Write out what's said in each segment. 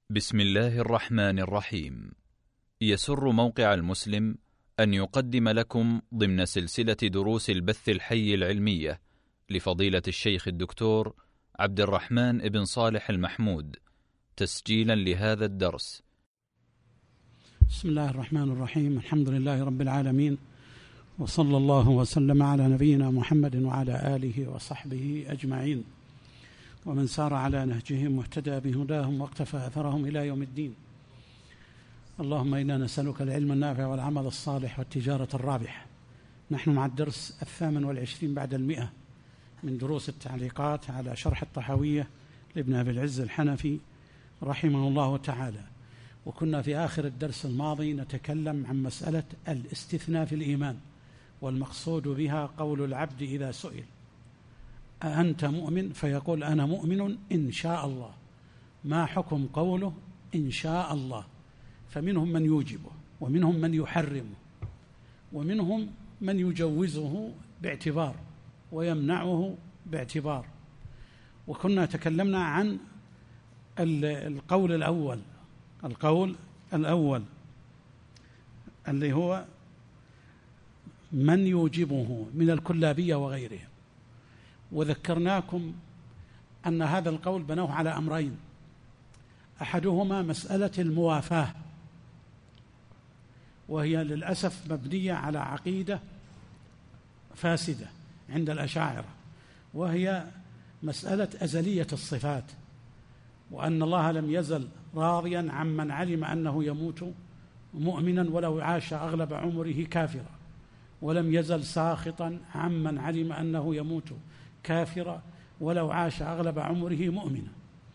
بسم الله الرحمن الرحيم. يسر موقع المسلم أن يقدم لكم ضمن سلسلة دروس البث الحي العلمية لفضيلة الشيخ الدكتور عبد الرحمن بن صالح المحمود تسجيلا لهذا الدرس. بسم الله الرحمن الرحيم. الحمد لله رب العالمين، وصلى الله وسلم على نبينا محمد وعلى آله وصحبه أجمعين، ومن سار على نهجهم واهتدى بهداهم واقتفى أثرهم إلى يوم الدين. اللهم إنا نسألك العلم النافع والعمل الصالح والتجارة الرابحة. نحن مع الدرس 28 بعد 100 من دروس التعليقات على شرح الطحاوية لابن أبي العز الحنفي رحمه الله تعالى، وكنا في آخر الدرس الماضي نتكلم عن مسألة الاستثناء في الإيمان، والمقصود بها قول العبد إذا سئل أأنت مؤمن فيقول أنا مؤمن إن شاء الله. ما حكم قوله إن شاء الله؟ فمنهم من يوجبه، ومنهم من يحرمه، ومنهم من يجوزه باعتبار ويمنعه باعتبار. وكنا تكلمنا عن القول الأول اللي هو من يوجبه من الكلابية وغيرهم، وذكرناكم أن هذا القول بنوه على أمرين: أحدهما مسألة الموافاة، وهي للأسف مبنية على عقيدة فاسدة عند الأشاعرة، وهي مسألة أزلية الصفات، وأن الله لم يزل راضيا عمن علم أنه يموت مؤمنا ولو عاش أغلب عمره كافرا، ولم يزل ساخطا عمن علم أنه يموت كافرا ولو عاش أغلب عمره مؤمنا.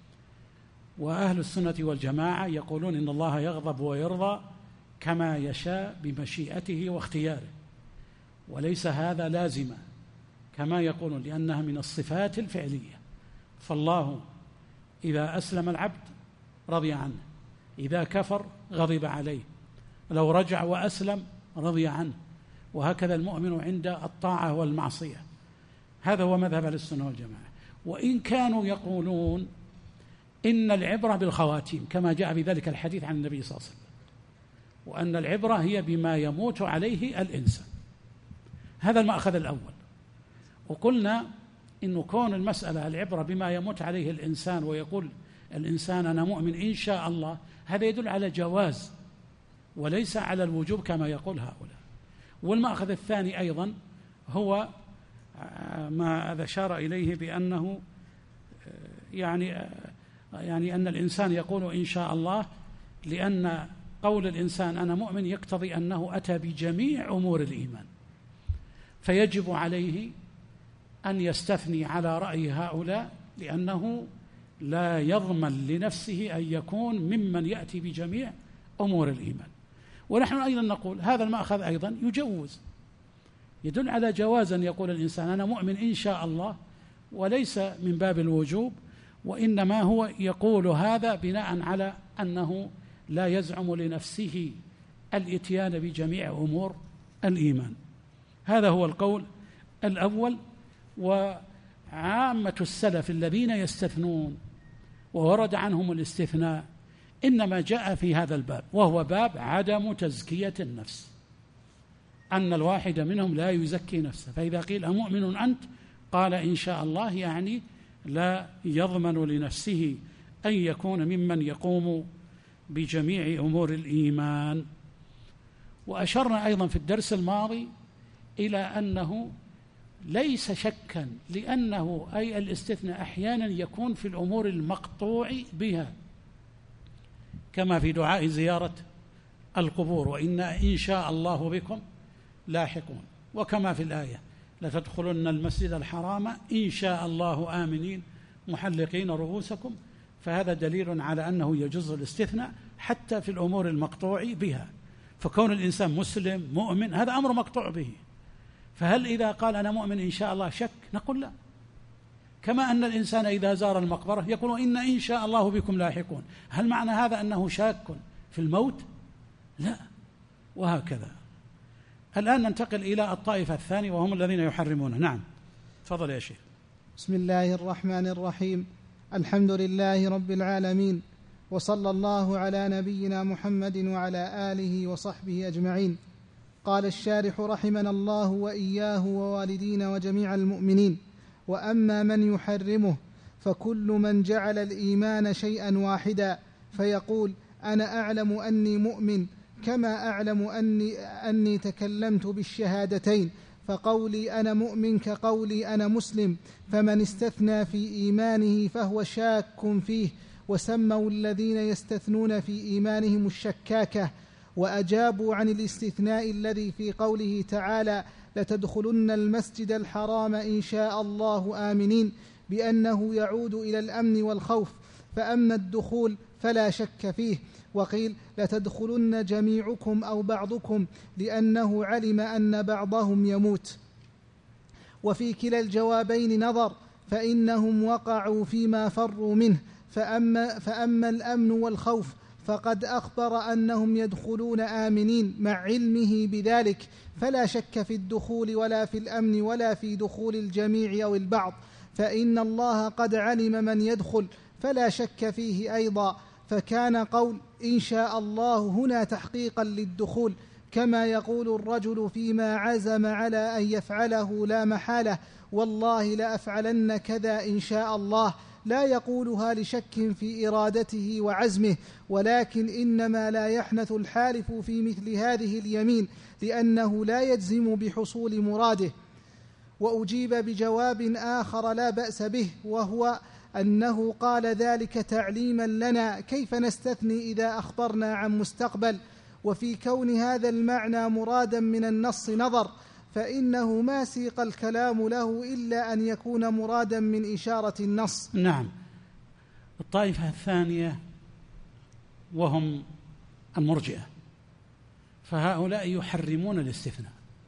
وأهل السنة والجماعة يقولون إن الله يغضب ويرضى كما يشاء بمشيئته واختياره، وليس هذا لازما كما يقولون، لأنها من الصفات الفعلية. فالله إذا أسلم العبد رضي عنه، إذا كفر غضب عليه، لو رجع وأسلم رضي عنه، وهكذا المؤمن عند الطاعة والمعصية. هذا هو مذهب أهل السنة والجماعة. وإن كانوا يقولون إن العبرة بالخواتيم كما جاء بذلك الحديث عن النبي صلى الله عليه وسلم، وأن العبرة هي بما يموت عليه الإنسان. هذا المأخذ الأول. وقلنا إنه كون المسألة العبرة بما يموت عليه الإنسان، ويقول الإنسان أنا مؤمن إن شاء الله، هذا يدل على جواز وليس على الوجوب كما يقول هؤلاء. والمأخذ الثاني أيضا هو ما أشار إليه بأنه يعني أن الإنسان يقول إن شاء الله، لأن قول الإنسان أنا مؤمن يقتضي أنه أتى بجميع أمور الإيمان، فيجب عليه أن يستثني على رأي هؤلاء، لأنه لا يضمن لنفسه أن يكون ممن يأتي بجميع أمور الإيمان. ونحن أيضا نقول هذا المأخذ أيضا يجوز، يدل على جواز أن يقول الإنسان أنا مؤمن إن شاء الله، وليس من باب الوجوب، وإنما هو يقول هذا بناء على أنه لا يزعم لنفسه الإتيان بجميع أمور الإيمان. هذا هو القول الأول. وعامة السلف الذين يستثنون وورد عنهم الاستثناء إنما جاء في هذا الباب، وهو باب عدم تزكية النفس، أن الواحد منهم لا يزكي نفسه. فإذا قيل أمؤمن أنت قال إن شاء الله، يعني لا يضمن لنفسه أن يكون ممن يقوم بجميع أمور الإيمان. وأشرنا أيضا في الدرس الماضي إلى أنه ليس شكا، لأنه أي الاستثناء أحيانا يكون في الأمور المقطوع بها، كما في دعاء زيارة القبور وإنا إن شاء الله بكم لاحقون، وكما في الآية لتدخلن المسجد الحرام إن شاء الله آمنين محلقين رؤوسكم. فهذا دليل على أنه يجوز الاستثناء حتى في الأمور المقطوع بها. فكون الإنسان مسلم مؤمن هذا أمر مقطوع به، فهل إذا قال أنا مؤمن إن شاء الله شك؟ نقول لا. كما أن الإنسان إذا زار المقبرة يقول إن شاء الله بكم لاحقون، هل معنى هذا أنه شاك في الموت؟ لا. وهكذا. الآن ننتقل إلى الطائفة الثانية وهم الذين يحرمونه. نعم، تفضل يا شيخ. بسم الله الرحمن الرحيم. الحمد لله رب العالمين، وصلى الله على نبينا محمد وعلى آله وصحبه أجمعين. قال الشارح رحمنا الله وإياه ووالدينا وجميع المؤمنين: وأما من يحرمه فكل من جعل الإيمان شيئا واحدا فيقول أنا أعلم أني مؤمن كما أعلم أني تكلمت بالشهادتين، فقولي أنا مؤمن كقولي أنا مسلم، فمن استثنى في إيمانه فهو شاك فيه. وسموا الذين يستثنون في إيمانهم الشكاكة، وأجابوا عن الاستثناء الذي في قوله تعالى: لتدخلن المسجد الحرام إن شاء الله آمنين، بأنه يعود إلى الأمن والخوف، فأما الدخول فلا شك فيه. وقيل لتدخلن جميعكم أو بعضكم، لأنه علم أن بعضهم يموت. وفي كلا الجوابين نظر، فإنهم وقعوا فيما فروا منه. فأما الأمن والخوف فقد أخبر أنهم يدخلون آمنين مع علمه بذلك، فلا شك في الدخول ولا في الأمن ولا في دخول الجميع أو البعض، فإن الله قد علم من يدخل فلا شك فيه أيضا. فكان قول إن شاء الله هنا تحقيقا للدخول، كما يقول الرجل فيما عزم على أن يفعله لا محالة: والله لأفعلن كذا إن شاء الله، لا يقولها لشك في إرادته وعزمه، ولكن إنما لا يحنث الحالف في مثل هذه اليمين، لأنه لا يجزم بحصول مراده. وأجيب بجواب آخر لا بأس به، وهو أنه قال ذلك تعليما لنا كيف نستثني إذا أخبرنا عن مستقبل. وفي كون هذا المعنى مرادا من النص نظر، فإنه ما سيق الكلام له إلا أن يكون مرادا من إشارة النص. نعم. الطائفة الثانية وهم المرجئة، فهؤلاء يحرمون الاستثناء،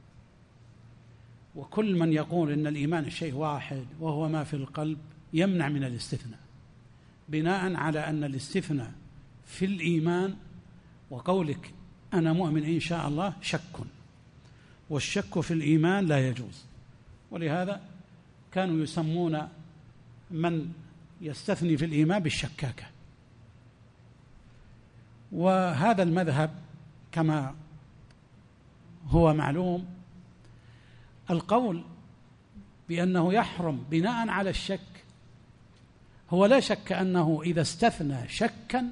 وكل من يقول إن الإيمان شيء واحد وهو ما في القلب يمنع من الاستثناء، بناء على أن الاستثناء في الإيمان وقولك أنا مؤمن إن شاء الله شك، والشك في الإيمان لا يجوز. ولهذا كانوا يسمون من يستثني في الإيمان بالشكاكة. وهذا المذهب كما هو معلوم، القول بأنه يحرم بناء على الشك هو لا شك أنه إذا استثنى شكا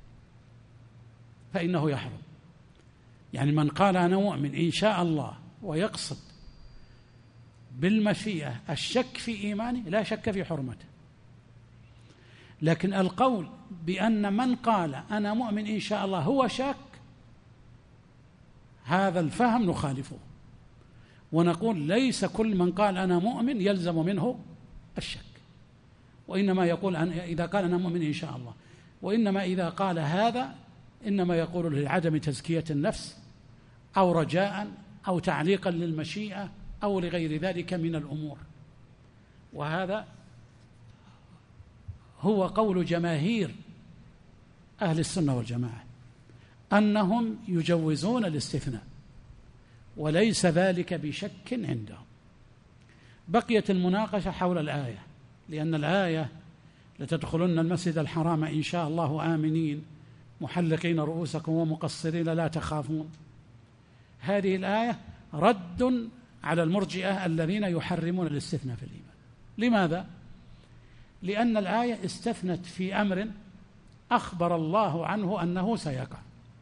فإنه يحرم. يعني من قال أنا مؤمن إن شاء الله ويقصد بالمشيئة الشك في إيمانه لا شك في حرمته. لكن القول بأن من قال أنا مؤمن إن شاء الله هو شاك، هذا الفهم نخالفه، ونقول ليس كل من قال أنا مؤمن يلزم منه الشك، وإنما يقول إذا قال أنا مؤمن إن شاء الله، وإنما إذا قال هذا إنما يقول لعدم تزكية النفس أو رجاء أو تعليقا للمشيئة أو لغير ذلك من الأمور. وهذا هو قول جماهير أهل السنة والجماعة، أنهم يجوزون الاستثناء وليس ذلك بشك عندهم. بقيت المناقشة حول الآية، لأن الآية لتدخلن المسجد الحرام إن شاء الله آمنين محلقين رؤوسكم ومقصرين لا تخافون، هذه الآية رد على المرجئة الذين يحرمون الاستثناء في الإيمان. لماذا؟ لأن الآية استثنت في أمر أخبر الله عنه أنه سيقع،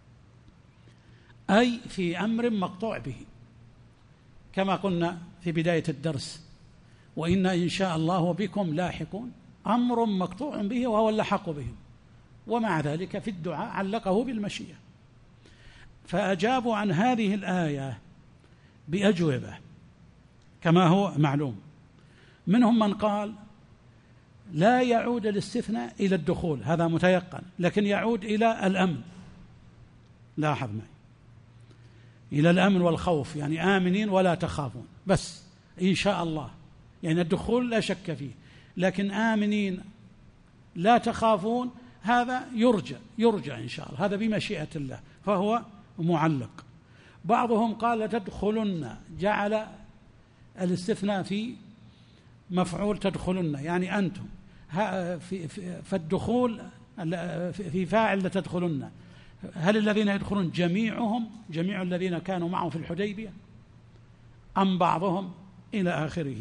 أي في أمر مقطوع به، كما قلنا في بداية الدرس: وإنا إن شاء الله بكم لاحقون، أمر مقطوع به وهو اللحق بهم، ومع ذلك في الدعاء علقه بالمشيئة. فأجابوا عن هذه الآية بأجوبة كما هو معلوم. منهم من قال لا يعود الاستثناء إلى الدخول، هذا متيقن، لكن يعود إلى الأمن. لاحظ معي، إلى الأمن والخوف، يعني آمنين ولا تخافون، بس إن شاء الله، يعني الدخول لا شك فيه، لكن آمنين لا تخافون هذا يرجى إن شاء الله، هذا بمشيئة الله، فهو معلق. بعضهم قال تدخلن، جعل الاستثناء في مفعول تدخلن، يعني أنتم، فالدخول في فاعل لتدخلن، هل الذين يدخلون جميعهم جميع الذين كانوا معه في الحديبية أم بعضهم إلى آخره؟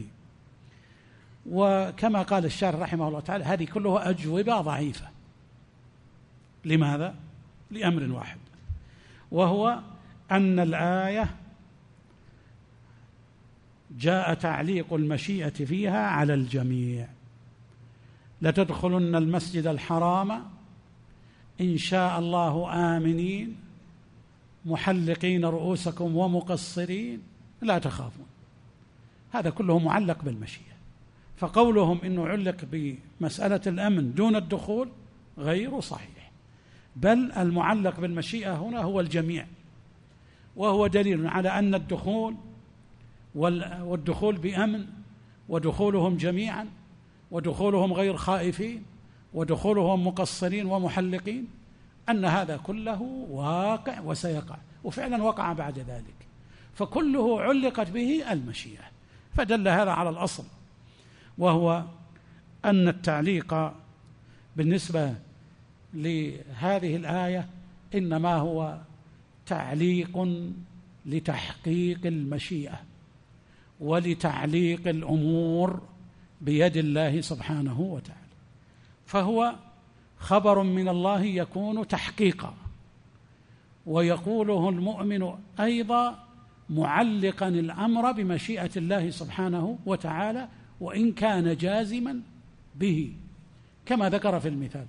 وكما قال الشارح رحمه الله تعالى هذه كلها أجوبة ضعيفة. لماذا؟ لأمر واحد، وهو أن الآية جاء تعليق المشيئة فيها على الجميع. لتدخلن المسجد الحرام إن شاء الله آمنين محلقين رؤوسكم ومقصرين لا تخافون. هذا كله معلق بالمشيئة، فقولهم إنه علق بمسألة الأمن دون الدخول غير صحيح، بل المعلق بالمشيئة هنا هو الجميع، وهو دليل على أن والدخول بأمن، ودخولهم جميعا، ودخولهم غير خائفين، ودخولهم مقصرين ومحلقين، أن هذا كله واقع وسيقع، وفعلا وقع بعد ذلك، فكله علقت به المشيئة. فدل هذا على الأصل، وهو أن التعليق بالنسبة لهذه الآية إنما هو تعليق لتحقيق المشيئة ولتعليق الأمور بيد الله سبحانه وتعالى، فهو خبر من الله يكون تحقيقا، ويقوله المؤمن أيضا معلقا الأمر بمشيئة الله سبحانه وتعالى وإن كان جازما به، كما ذكر في المثال: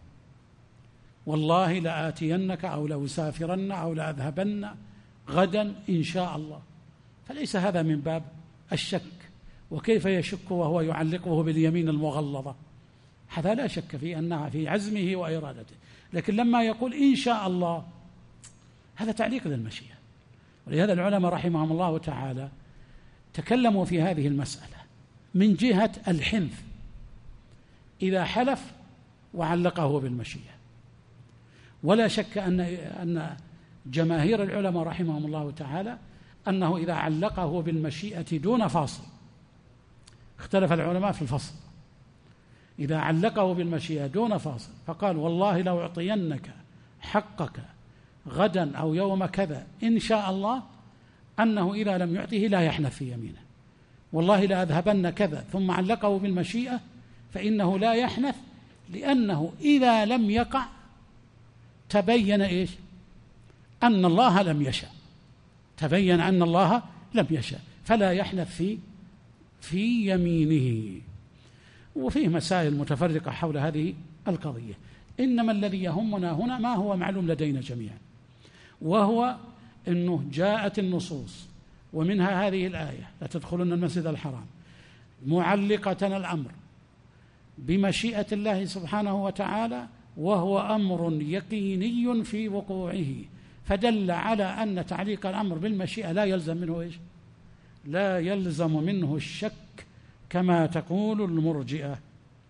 والله لآتينك أو لأسافرن أو لأذهبن غدا إن شاء الله. فليس هذا من باب الشك، وكيف يشك وهو يعلقه باليمين المغلظة؟ هذا لا شك في أنها في عزمه وإرادته، لكن لما يقول إن شاء الله هذا تعليق للمشيئة. ولهذا العلماء رحمهم الله تعالى تكلموا في هذه المسألة من جهة الحنث إذا حلف وعلقه بالمشيئة، ولا شك أن جماهير العلماء رحمهم الله تعالى أنه إذا علقه بالمشيئة دون فاصل، اختلف العلماء في الفصل، إذا علقه بالمشيئة دون فاصل فقال والله لو أعطينك حقك غدا أو يوم كذا إن شاء الله، أنه إذا لم يعطه لا يحنث في يمينه، والله لا أذهبن كذا، ثم علقه بالمشيئة فإنه لا يحنث، لأنه إذا لم يقع تبين إيش؟ أن الله لم يشاء، تبين أن الله لم يشاء، فلا يحنث في يمينه. وفيه مسائل متفرقة حول هذه القضية، إنما الذي يهمنا هنا ما هو معلوم لدينا جميعا، وهو أنه جاءت النصوص ومنها هذه الآية لتدخلن المسجد الحرام معلقة الأمر بمشيئة الله سبحانه وتعالى، وهو أمر يقيني في وقوعه، فدل على أن تعليق الأمر بالمشيئة لا يلزم منه إيش؟ لا يلزم منه الشك كما تقول المرجئة.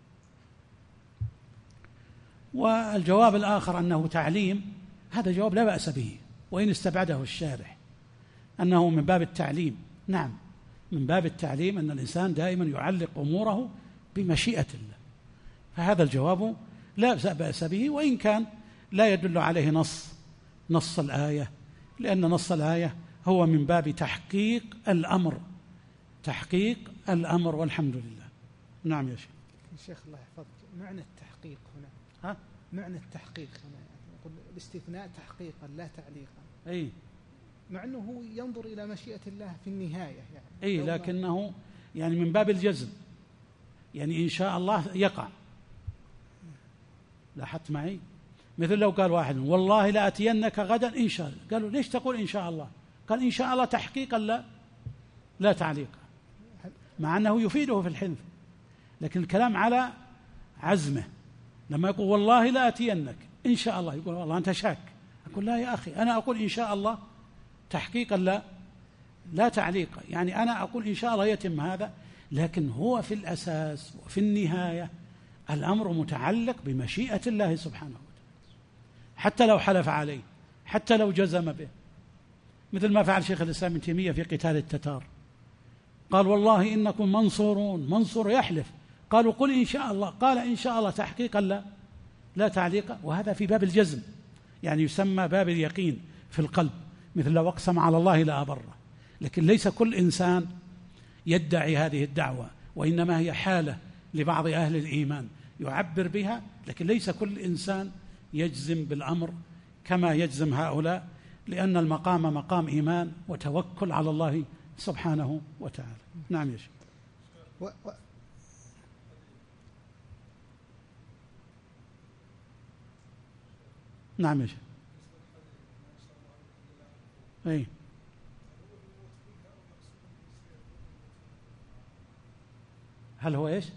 والجواب الآخر أنه تعليم، هذا جواب لا بأس به وإن استبعده الشارح، أنه من باب التعليم. نعم، من باب التعليم أن الإنسان دائما يعلق أموره بمشيئة الله، فهذا الجواب لا بأس به، وإن كان لا يدل عليه نص الآية، لأن نص الآية هو من باب تحقيق الأمر والحمد لله. نعم يا شيخ الله يحفظك، معنى التحقيق هنا معنى التحقيق هنا يقول الاستثناء تحقيقا لا تعليقا، أي مع أنه ينظر إلى مشيئة الله في النهاية يعني، أي لكنه يعني من باب الجزم، يعني إن شاء الله يقع. لاحظت معي؟ مثل لو قال واحد والله لأتينك غدا إن شاء الله، قالوا ليش تقول إن شاء الله؟ قال إن شاء الله تحقيقا لا تعليقا، مع أنه يفيده في الحنث، لكن الكلام على عزمه. لما يقول والله لأتينك إن شاء الله، يقول والله أنت شاك، أقول لا يا أخي أنا أقول إن شاء الله تحقيقا لا تعليقا، يعني أنا أقول إن شاء الله يتم هذا، لكن هو في الأساس وفي النهاية الأمر متعلق بمشيئة الله سبحانه وتعالى، حتى لو حلف عليه، حتى لو جزم به، مثل ما فعل شيخ الإسلام ابن تيمية في قتال التتار، قال والله إنكم منصورون، منصور يحلف، قالوا قل إن شاء الله، قال إن شاء الله تحقيقا لا تعليق، وهذا في باب الجزم، يعني يسمى باب اليقين في القلب، مثل لو أقسم على الله لأبره. لكن ليس كل إنسان يدعي هذه الدعوة، وإنما هي حالة لبعض أهل الإيمان يعبر بها، لكن ليس كل إنسان يجزم بالأمر كما يجزم هؤلاء، لأن المقام مقام إيمان وتوكل على الله سبحانه وتعالى. نعم يا شيخ. نعم يا شيخ. أي هل هو إيش؟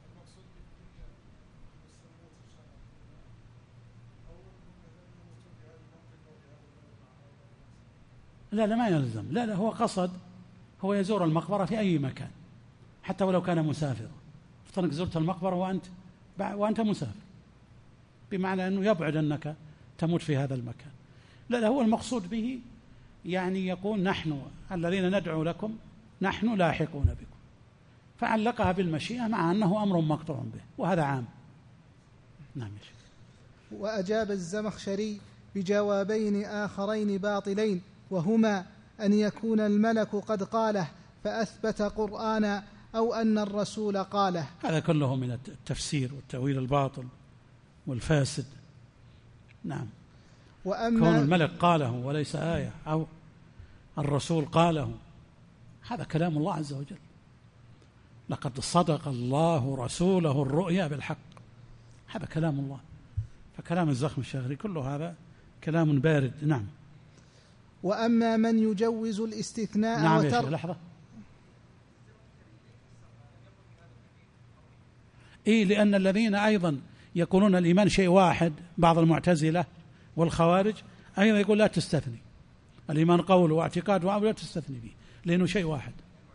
لا ما يلزم، لا هو قصد، هو يزور المقبرة في أي مكان حتى ولو كان مسافر. افترض زرت المقبرة وأنت مسافر، بمعنى أنه يبعد أنك تموت في هذا المكان. لا هو المقصود به يعني يقول نحن الذين ندعو لكم نحن لاحقون بكم، فعلقها بالمشيئة مع أنه أمر مقطوع به، وهذا عام. نعم. وأجاب الزمخشري بجوابين آخرين باطلين، وهما أن يكون الملك قد قاله فأثبت قرآنا، أو أن الرسول قاله. هذا كله من التفسير والتأويل الباطل والفاسد. نعم. وأما كون الملك قاله وليس آية، أو الرسول قاله، هذا كلام الله عز وجل. لقد صدق الله رسوله الرؤيا بالحق، هذا كلام الله. فكلام الزمخشري كله هذا كلام بارد. نعم. وأما من يجوز الاستثناء نعم يا شيخ. لحظة. لأن الذين أيضا يقولون الإيمان شيء واحد، بعض المعتزلة والخوارج أيضا يقول لا تستثني الإيمان قول واعتقاد وعمل، لا تستثني به لأنه شيء واحد.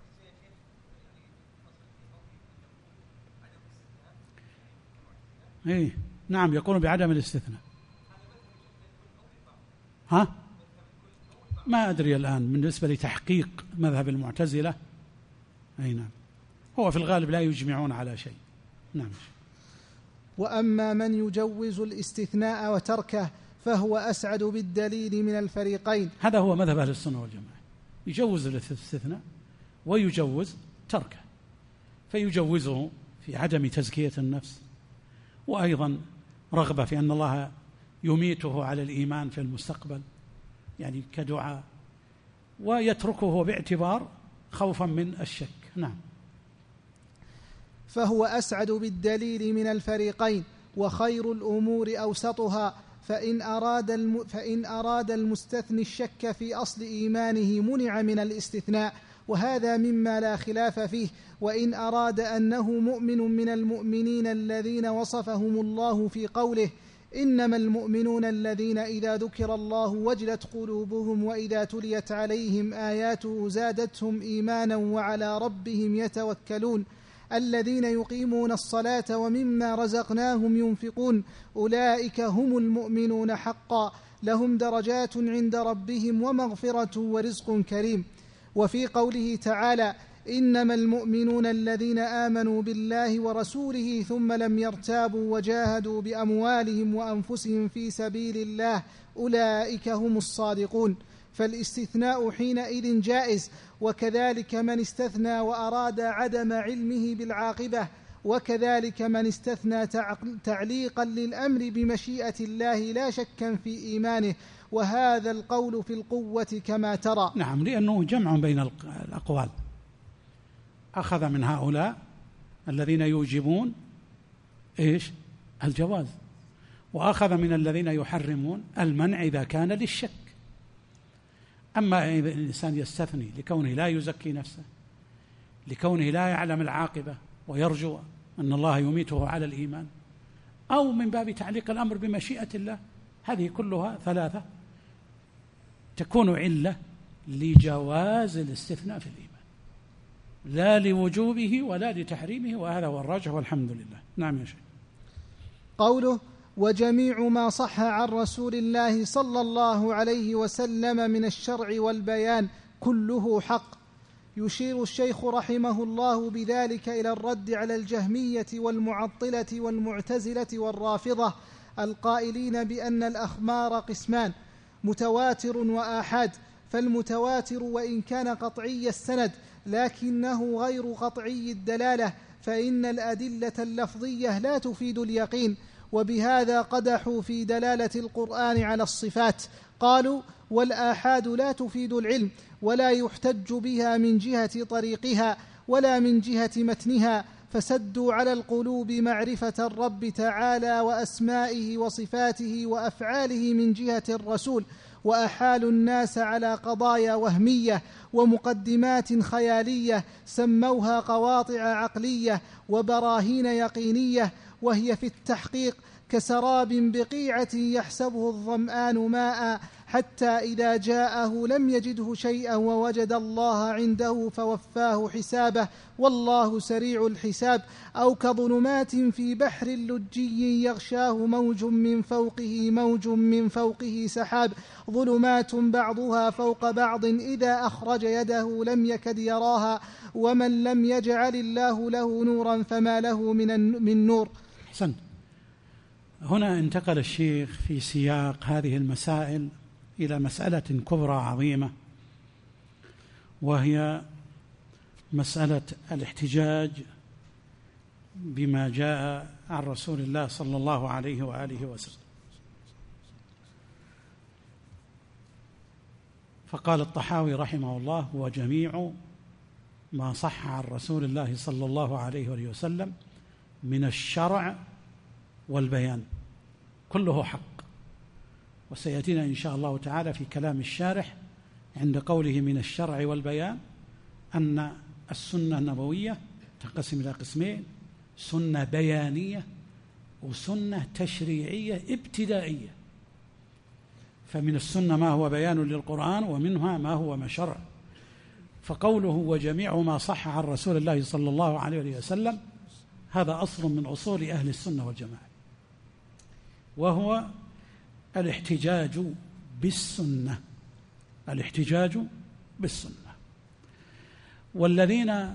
نعم يقولون بعدم الاستثناء. ما أدري الآن بالنسبة لتحقيق مذهب المعتزلة. نعم. هو في الغالب لا يجمعون على شيء. نعم. وأما من يجوز الاستثناء وتركه فهو أسعد بالدليل من الفريقين. هذا هو مذهب أهل السنة والجماعة، يجوز الاستثناء ويجوز تركه، فيجوزه في عدم تزكية النفس، وأيضا رغبة في أن الله يميته على الإيمان في المستقبل، يعني كدعاء، ويتركه باعتبار خوفا من الشك. نعم. فهو أسعد بالدليل من الفريقين، وخير الأمور أوسطها، فإن أراد المستثني الشك في أصل إيمانه منع من الاستثناء، وهذا مما لا خلاف فيه. وإن أراد أنه مؤمن من المؤمنين الذين وصفهم الله في قوله إنما المؤمنون الذين إذا ذكر الله وجلت قلوبهم وإذا تليت عليهم آياته زادتهم إيمانا وعلى ربهم يتوكلون الذين يقيمون الصلاة ومما رزقناهم ينفقون أولئك هم المؤمنون حقا لهم درجات عند ربهم ومغفرة ورزق كريم. وفي قوله تعالى إنما المؤمنون الذين آمنوا بالله ورسوله ثم لم يرتابوا وجاهدوا بأموالهم وأنفسهم في سبيل الله أولئك هم الصادقون. فالاستثناء حينئذ جائز، وكذلك من استثنى وأراد عدم علمه بالعاقبة، وكذلك من استثنى تعليقا للأمر بمشيئة الله لا شكا في إيمانه، وهذا القول في القوة كما ترى. نعم، لأنه جمع بين الأقوال، أخذ من هؤلاء الذين يوجبون الجواز، وأخذ من الذين يحرمون المنع إذا كان للشك. أما إذا الإنسان يستثني لكونه لا يزكي نفسه، لكونه لا يعلم العاقبة ويرجو أن الله يميته على الإيمان، أو من باب تعليق الأمر بمشيئة الله، هذه كلها ثلاثة تكون علة لجواز الاستثناء في الإيمان، لا لوجوبه ولا لتحريمه، وهذا هو الراجح والحمد لله. نعم يا شيخ. قوله وجميع ما صح عن رسول الله صلى الله عليه وسلم من الشرع والبيان كله حق. يشير الشيخ رحمه الله بذلك إلى الرد على الجهمية والمعطلة والمعتزلة والرافضة القائلين بأن الأخبار قسمان: متواتر وآحاد. فالمتواتر وإن كان قطعي السند لكنه غير قطعي الدلالة، فإن الأدلة اللفظية لا تفيد اليقين، وبهذا قدحوا في دلالة القرآن على الصفات. قالوا: والآحاد لا تفيد العلم، ولا يحتج بها من جهة طريقها ولا من جهة متنها، فسدوا على القلوب معرفة الرب تعالى وأسمائه وصفاته وأفعاله من جهة الرسول، وأحالوا الناس على قضايا وهمية ومقدمات خيالية سموها قواطع عقلية وبراهين يقينية، وهي في التحقيق كسراب بقيعة يحسبه الظمآن ماء، حتى إذا جاءه لم يجده شيئا ووجد الله عنده فوفاه حسابه والله سريع الحساب. أو كظلمات في بحر لجي يغشاه موج من فوقه سحاب، ظلمات بعضها فوق بعض إذا أخرج يده لم يكد يراها، ومن لم يجعل الله له نورا فما له من نور. أحسنت. هنا انتقل الشيخ في سياق هذه المسائل إلى مسألة كبرى عظيمة، وهي مسألة الاحتجاج بما جاء عن رسول الله صلى الله عليه وآله وسلم. فقال الطحاوي رحمه الله: وجميع ما صح عن رسول الله صلى الله عليه وآله وسلم من الشرع والبيان كله حق. وسيأتينا إن شاء الله تعالى في كلام الشارح عند قوله من الشرع والبيان أن السنة النبوية تنقسم إلى قسمين: سنة بيانية وسنة تشريعية ابتدائية. فمن السنة ما هو بيان للقرآن، ومنها ما هو شرع. فقوله وجميع ما صح عن رسول الله صلى الله عليه وسلم هذا أصل من أصول أهل السنة والجماعة، وهو الاحتجاج بالسنة. الاحتجاج بالسنة. والذين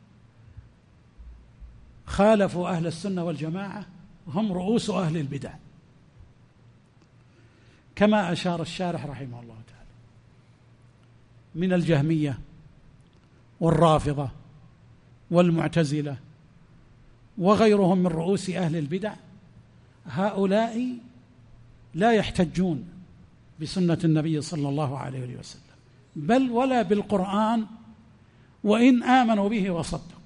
خالفوا أهل السنة والجماعة هم رؤوس أهل البدع، كما أشار الشارح رحمه الله تعالى، من الجهمية والرافضة والمعتزلة وغيرهم من رؤوس أهل البدع. هؤلاء لا يحتجون بسنة النبي صلى الله عليه وسلم، بل ولا بالقرآن وإن آمنوا به وصدقوا.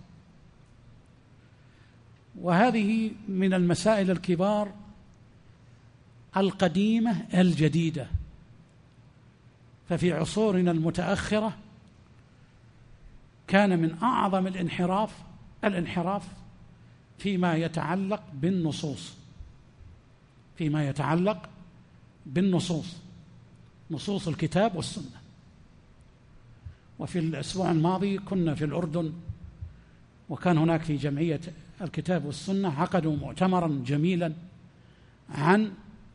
وهذه من المسائل الكبار القديمة الجديدة. ففي عصورنا المتأخرة كان من أعظم الانحراف فيما يتعلق بالنصوص، نصوص الكتاب والسنة. وفي الأسبوع الماضي كنا في الأردن، وكان هناك في جمعية الكتاب والسنة عقدوا مؤتمرا جميلا عن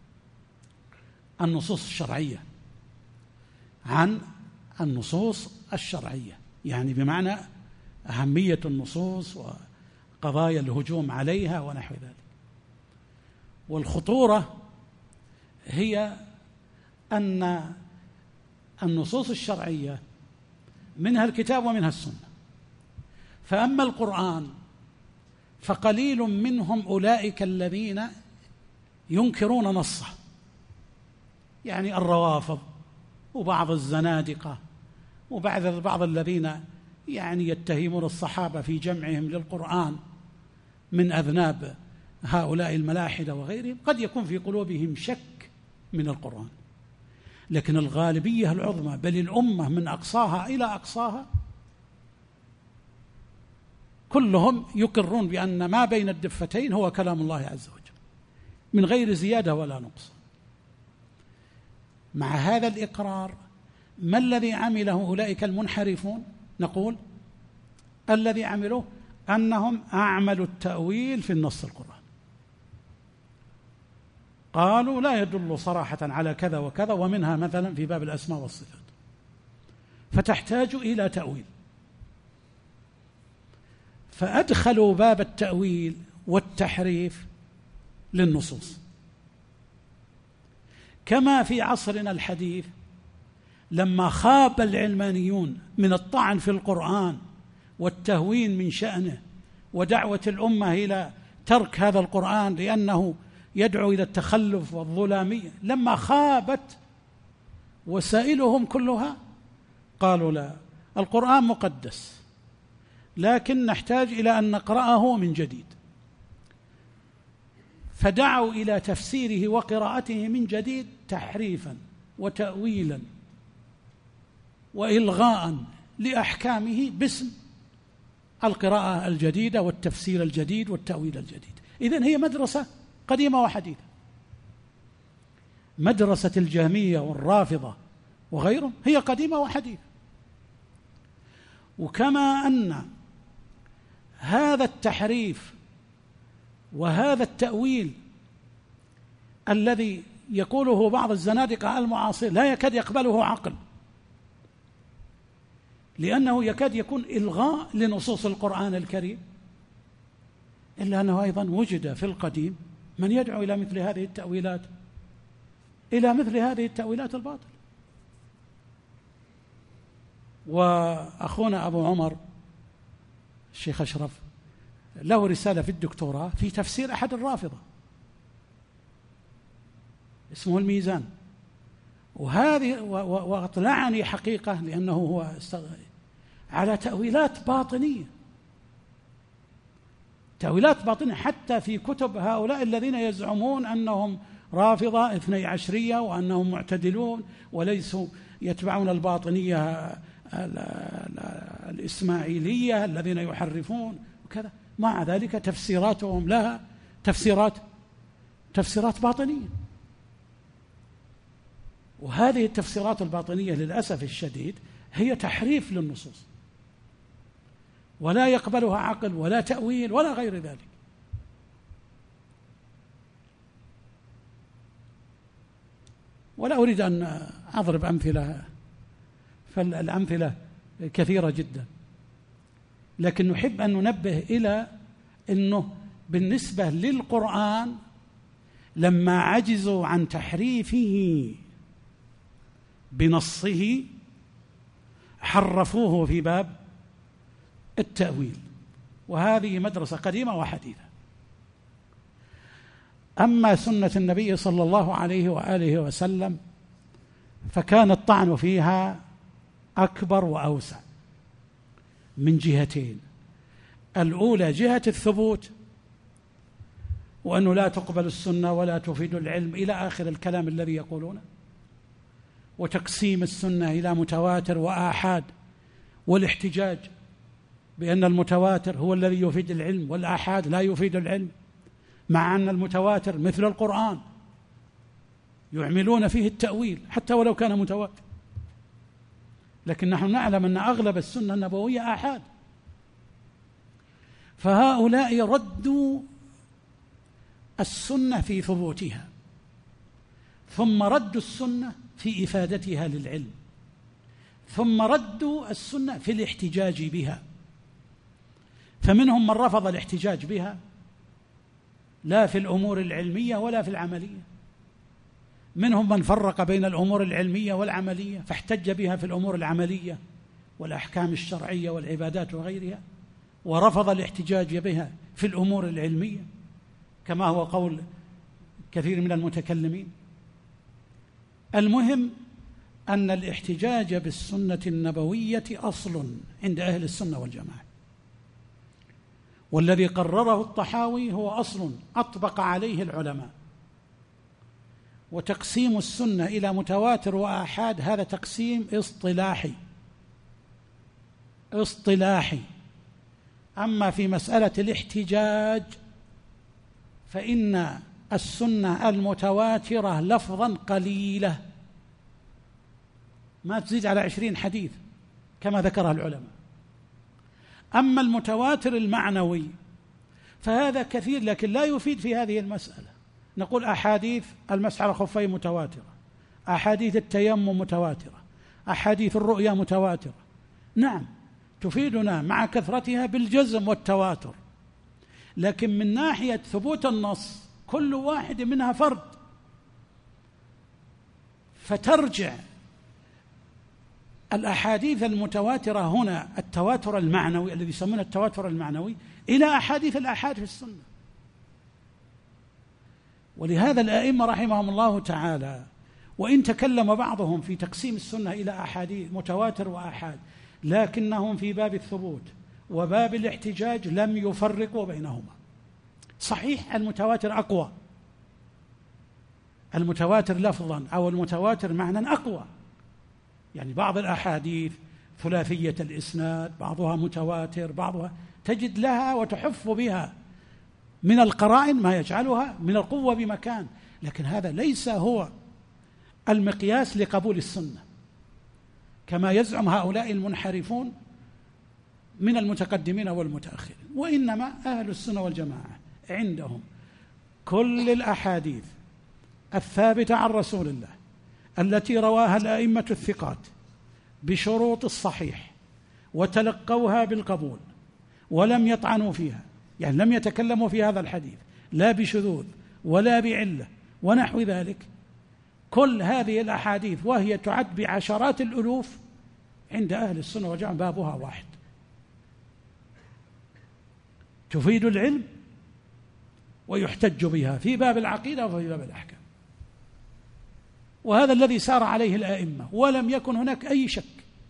النصوص الشرعية، يعني بمعنى أهمية النصوص وقضايا الهجوم عليها ونحو ذلك. والخطورة هي أن النصوص الشرعية منها الكتاب ومنها السنة، فأما القرآن فقليل منهم أولئك الذين ينكرون نصه، يعني الروافض وبعض الزنادقة وبعض الذين يعني يتهمون الصحابة في جمعهم للقرآن من أذناب هؤلاء الملاحدة وغيرهم. قد يكون في قلوبهم شك من القرآن، لكن الغالبية العظمى بل الأمة من أقصاها إلى أقصاها كلهم يقرون بأن ما بين الدفتين هو كلام الله عز وجل من غير زيادة ولا نقص. مع هذا الإقرار ما الذي عمله أولئك المنحرفون؟ نقول الذي عملوه أنهم أعملوا التأويل في النص القرآن، قالوا لا يدل صراحة على كذا وكذا، ومنها مثلا في باب الأسماء والصفات، فتحتاج إلى تأويل. فأدخلوا باب التأويل والتحريف للنصوص، كما في عصرنا الحديث لما خاب العلمانيون من الطعن في القرآن والتهوين من شأنه ودعوة الأمة إلى ترك هذا القرآن لأنه يدعو إلى التخلف والظلامية، لما خابت وسائلهم كلها قالوا لا، القرآن مقدس لكن نحتاج إلى أن نقرأه من جديد، فدعوا إلى تفسيره وقراءته من جديد تحريفا وتأويلا وإلغاء لأحكامه باسم القراءة الجديدة والتفسير الجديد والتأويل الجديد. إذن هي مدرسة قديمة وحديثة، مدرسة الجهمية والرافضة وغيرهم هي قديمة وحديثة. وكما أن هذا التحريف وهذا التأويل الذي يقوله بعض الزنادقة المعاصر لا يكاد يقبله عقل، لأنه يكاد يكون إلغاء لنصوص القرآن الكريم، إلا أنه أيضا وجد في القديم من يدعو إلى مثل هذه التأويلات، إلى مثل هذه التأويلات الباطلة. وأخونا أبو عمر الشيخ أشرف له رسالة في الدكتوراه في تفسير أحد الرافضة اسمه الميزان، وهذه وأطلعني حقيقة لأنه هو على تأويلات باطنية، تأويلات باطنية حتى في كتب هؤلاء الذين يزعمون أنهم رافضة 12 وأنهم معتدلون وليسوا يتبعون الباطنية الإسماعيلية الذين يحرفون وكذا، مع ذلك تفسيراتهم لها تفسيرات باطنية. وهذه التفسيرات الباطنية للأسف الشديد هي تحريف للنصوص، ولا يقبلها عقل ولا تأويل ولا غير ذلك. ولا أريد أن أضرب أمثلة، فالأمثلة كثيرة جدا، لكن نحب أن ننبه إلى أنه بالنسبة للقرآن لما عجزوا عن تحريفه بنصه حرفوه في باب التأويل، وهذه مدرسة قديمة وحديثة. أما سنة النبي صلى الله عليه وآله وسلم فكان الطعن فيها أكبر وأوسع من جهتين: الأولى جهة الثبوت، وأنه لا تقبل السنة ولا تفيد العلم إلى آخر الكلام الذي يقولونه، وتقسيم السنة إلى متواتر وآحاد، والاحتجاج بأن المتواتر هو الذي يفيد العلم والآحاد لا يفيد العلم، مع أن المتواتر مثل القرآن يعملون فيه التأويل حتى ولو كان متواتر، لكن نحن نعلم أن أغلب السنة النبوية آحاد. فهؤلاء ردوا السنة في ثبوتها، ثم ردوا السنة في إفادتها للعلم، ثم ردوا السنة في الاحتجاج بها. فمنهم من رفض الاحتجاج بها لا في الأمور العلمية ولا في العملية، منهم من فرق بين الأمور العلمية والعملية فاحتج بها في الأمور العملية والأحكام الشرعية والعبادات وغيرها، ورفض الاحتجاج بها في الأمور العلمية كما هو قول كثير من المتكلمين. المهم أن الاحتجاج بالسنة النبوية أصل عند أهل السنة والجماعة، والذي قرره الطحاوي هو أصل أطبق عليه العلماء. وتقسيم السنة إلى متواتر وآحاد هذا تقسيم اصطلاحي. أما في مسألة الاحتجاج فإن السنة المتواترة لفظا قليلة ما تزيد على 20 حديث كما ذكرها العلماء. أما المتواتر المعنوي فهذا كثير لكن لا يفيد في هذه المسألة. نقول أحاديث المسح على الخفين متواترة، أحاديث التيمم متواترة، أحاديث الرؤيا متواترة، نعم تفيدنا مع كثرتها بالجزم والتواتر، لكن من ناحية ثبوت النص كل واحد منها فرد، فترجع الأحاديث المتواترة هنا التواتر المعنوي الذي يسمونه التواتر المعنوي إلى أحاديث الآحاد في السنة. ولهذا الأئمة رحمهم الله تعالى وإن تكلم بعضهم في تقسيم السنة إلى أحاديث متواتر وآحاد، لكنهم في باب الثبوت وباب الاحتجاج لم يفرقوا بينهما. صحيح المتواتر أقوى، المتواتر لفظا أو المتواتر معنى أقوى، يعني بعض الأحاديث ثلاثية الإسناد، بعضها متواتر، بعضها تجد لها وتحف بها من القرائن ما يجعلها من القوة بمكان، لكن هذا ليس هو المقياس لقبول السنة كما يزعم هؤلاء المنحرفون من المتقدمين والمتأخرين. وإنما أهل السنة والجماعة عندهم كل الأحاديث الثابتة عن رسول الله التي رواها الأئمة الثقات بشروط الصحيح وتلقوها بالقبول ولم يطعنوا فيها، يعني لم يتكلموا في هذا الحديث لا بشذوذ ولا بعلة ونحو ذلك، كل هذه الأحاديث وهي تعد بعشرات الألوف عند أهل السنة والجماعة بابها واحد، تفيد العلم ويحتج بها في باب العقيدة وفي باب الأحكام. وهذا الذي سار عليه الأئمة ولم يكن هناك أي شك.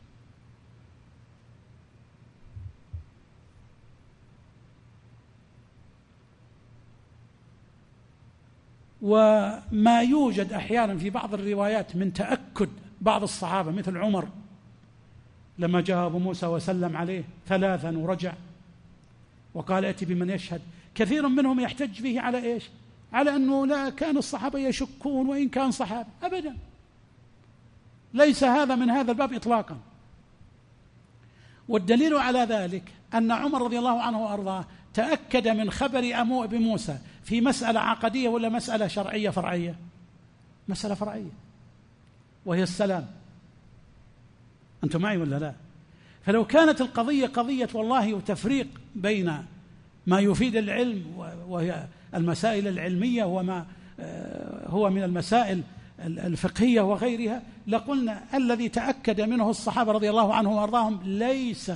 وما يوجد أحيانا في بعض الروايات من تأكد بعض الصحابة مثل عمر لما جاء أبو موسى وسلم عليه 3 ورجع وقال ائت بمن يشهد، كثير منهم يحتج به على إيش؟ على أنه لا كان الصحابة يشكون وإن كان صحابة، أبدا ليس هذا من هذا الباب إطلاقا. والدليل على ذلك أن عمر رضي الله عنه وأرضاه تأكد من خبر أبي موسى في مسألة عقدية ولا مسألة شرعية فرعية؟ مسألة فرعية وهي السلام. أنتم معي ولا لا؟ فلو كانت القضية قضية والله تفريق بين ما يفيد العلم وهي المسائل العلمية وما هو من المسائل الفقهية وغيرها، لقلنا الذي تأكد منه الصحابة رضي الله عنهم وأرضاهم ليس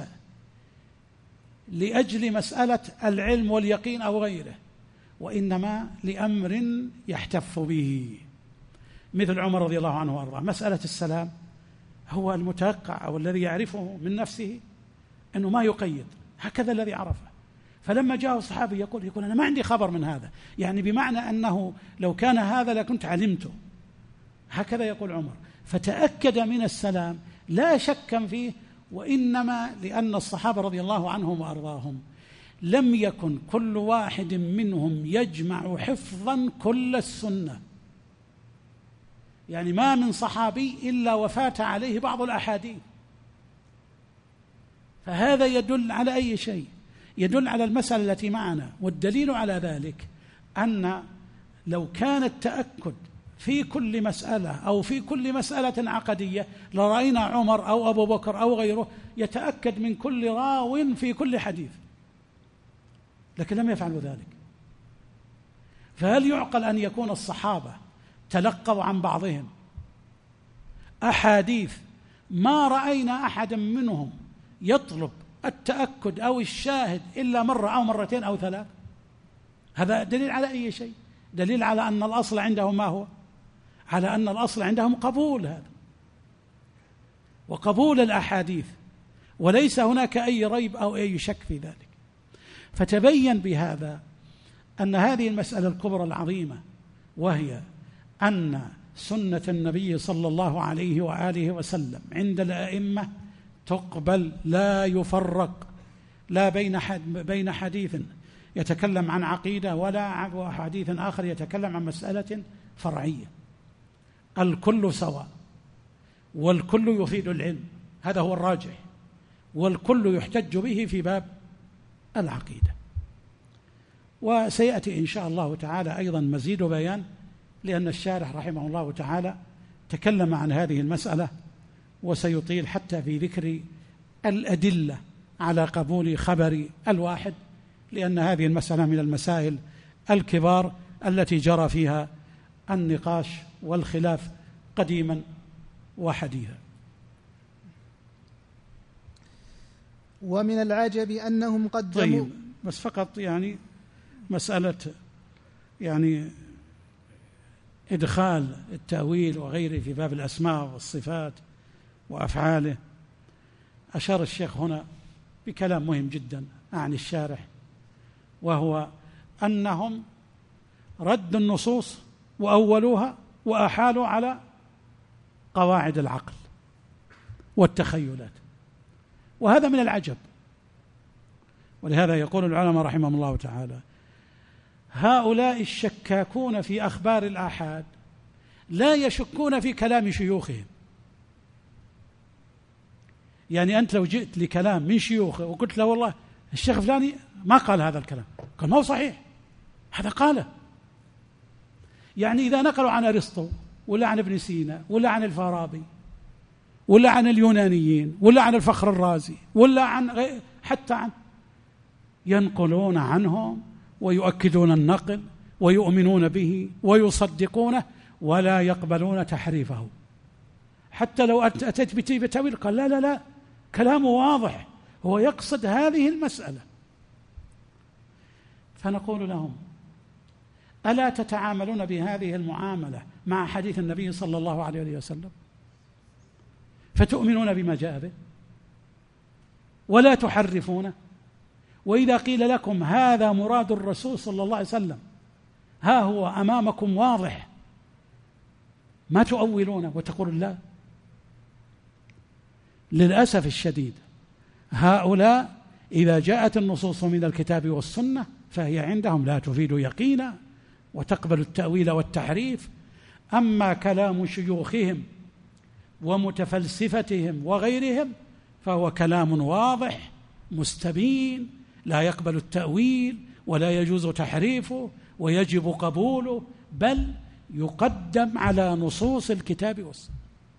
لأجل مسألة العلم واليقين أو غيره، وإنما لأمر يحتف به، مثل عمر رضي الله عنه وأرضاه مسألة السلام هو المتوقع أو الذي يعرفه من نفسه أنه ما يقيد، هكذا الذي عرفه. فلما جاء الصحابي يقول أنا ما عندي خبر من هذا، يعني بمعنى أنه لو كان هذا لكنت علمته، هكذا يقول عمر. فتأكد من السلام لا شك فيه، وإنما لأن الصحابة رضي الله عنهم وأرضاهم لم يكن كل واحد منهم يجمع حفظا كل السنة، يعني ما من صحابي إلا وفات عليه بعض الأحاديث. فهذا يدل على أي شيء؟ يدل على المسألة التي معنا. والدليل على ذلك أن لو كان التأكد في كل مسألة أو في كل مسألة عقدية لرأينا عمر أو أبو بكر أو غيره يتأكد من كل راو في كل حديث، لكن لم يفعلوا ذلك. فهل يعقل أن يكون الصحابة تلقوا عن بعضهم أحاديث ما رأينا أحدا منهم يطلب التأكد أو الشاهد إلا مرة أو مرتين أو 3؟ هذا دليل على أي شيء؟ دليل على أن الأصل عندهم ما هو؟ على أن الأصل عندهم قبول هذا وقبول الأحاديث، وليس هناك أي ريب أو أي شك في ذلك. فتبين بهذا أن هذه المسألة الكبرى العظيمة، وهي أن سنة النبي صلى الله عليه وآله وسلم عند الأئمة تقبل، لا يفرق لا بين حديث يتكلم عن عقيدة ولا حديث آخر يتكلم عن مسألة فرعية، الكل سواء والكل يفيد العلم، هذا هو الراجح، والكل يحتج به في باب العقيدة. وسيأتي إن شاء الله تعالى أيضا مزيد بيان، لأن الشارح رحمه الله تعالى تكلم عن هذه المسألة وسيطيل حتى في ذكر الأدلة على قبول خبر الواحد، لأن هذه المسألة من المسائل الكبار التي جرى فيها النقاش والخلاف قديما وحديثا. ومن العجب أنهم قدموا. طيب، بس فقط يعني مسألة يعني إدخال التأويل وغيره في باب الأسماء والصفات وأفعاله، أشار الشيخ هنا بكلام مهم جدا عن الشارح، وهو أنهم ردوا النصوص وأولوها وأحالوا على قواعد العقل والتخيلات، وهذا من العجب. ولهذا يقول العلماء رحمهم الله تعالى: هؤلاء الشكاكون في أخبار الآحاد لا يشكون في كلام شيوخهم. يعني أنت لو جئت لكلام من شيوخه وقلت له والله الشيخ فلاني ما قال هذا الكلام، قال ما هو صحيح، هذا قاله. يعني إذا نقلوا عن أرسطو ولا عن ابن سينا ولا عن الفارابي ولا عن اليونانيين ولا عن الفخر الرازي ولا عن حتى عن، ينقلون عنهم ويؤكدون النقل ويؤمنون به ويصدقونه ولا يقبلون تحريفه. حتى لو أتيت بتأويل قال لا لا لا، كلامه واضح، هو يقصد هذه المسألة. فنقول لهم: ألا تتعاملون بهذه المعاملة مع حديث النبي صلى الله عليه وسلم فتؤمنون بما جاء به ولا تحرفونه؟ وإذا قيل لكم هذا مراد الرسول صلى الله عليه وسلم ها هو أمامكم واضح، ما تؤولونه وتقولون لا. للأسف الشديد هؤلاء إذا جاءت النصوص من الكتاب والسنة فهي عندهم لا تفيد يقينا وتقبل التأويل والتحريف. أما كلام شيوخهم ومتفلسفتهم وغيرهم فهو كلام واضح مستبين، لا يقبل التأويل ولا يجوز تحريفه ويجب قبوله، بل يقدم على نصوص الكتاب والسنة.